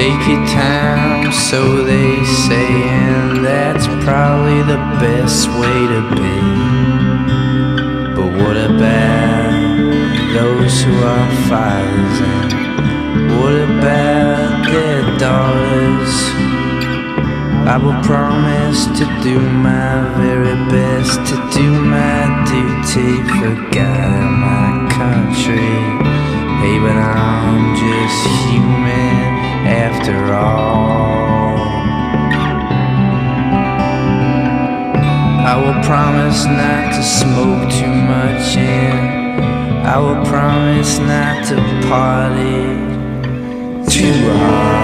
Take your time, so they say, and that's probably the best way to be. But what about those who are fathers, and what about their daughters? I will promise to do my very best, to do my duty for God and my country. Hey, but I'm just human after all. I will promise not to smoke too much, and I will promise not to party too hard.